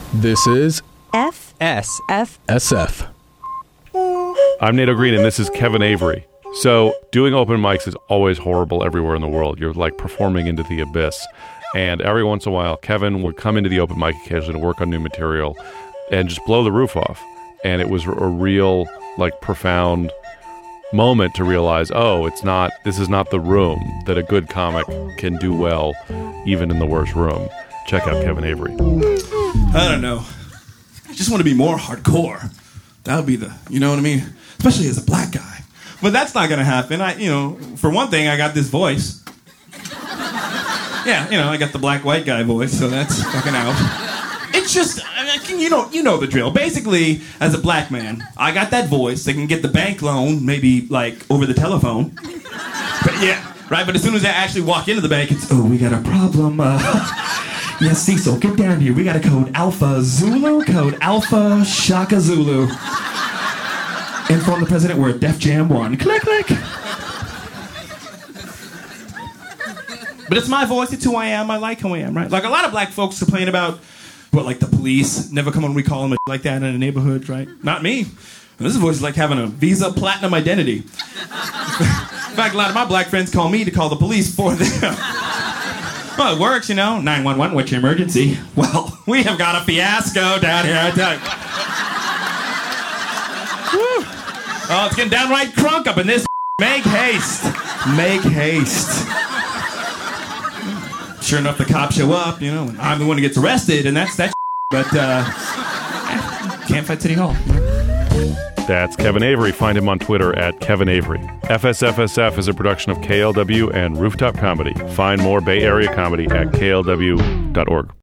This is FSF. SF. I'm Nato Green, and this is Kevin Avery. So, doing open mics is always horrible everywhere in the world. You're like performing into the abyss. And every once in a while, Kevin would come into the open mic occasionally to work on new material and just blow the roof off. And it was a real, like, profound moment to realize, this is not the room that a good comic can do well, even in the worst room. Check out Kevin Avery. I don't know. I just want to be more hardcore. That would be you know what I mean? Especially as a black guy. But that's not going to happen. For one thing, I got this voice. Yeah, I got the black-white guy voice, so that's fucking out. It's just, you know the drill. Basically, as a black man, I got that voice that can get the bank loan, maybe, like, over the telephone. But yeah, right? But as soon as I actually walk into the bank, it's, we got a problem. Yes, Cecil, get down here. We got a code Alpha Zulu, code Alpha Shaka Zulu. Inform the president we're at Def Jam 1. Click, click. But it's my voice, it's who I am, I like who I am, right? Like, a lot of black folks complain about, like the police never come when we call them like that in a neighborhood, right? Not me. This voice is like having a Visa Platinum identity. In fact, a lot of my black friends call me to call the police for them. Well, it works, 911, what's your emergency? Well, we have got a fiasco down here, I tell you. Woo. Oh, it's getting downright crunk up in this. Make haste. Make haste. Sure enough, the cops show up, and I'm the one who gets arrested, and that's that. But, can't fight City Hall. That's Kevin Avery. Find him on Twitter at Kevin Avery. FSFSF is a production of KLW and Rooftop Comedy. Find more Bay Area comedy at klw.org.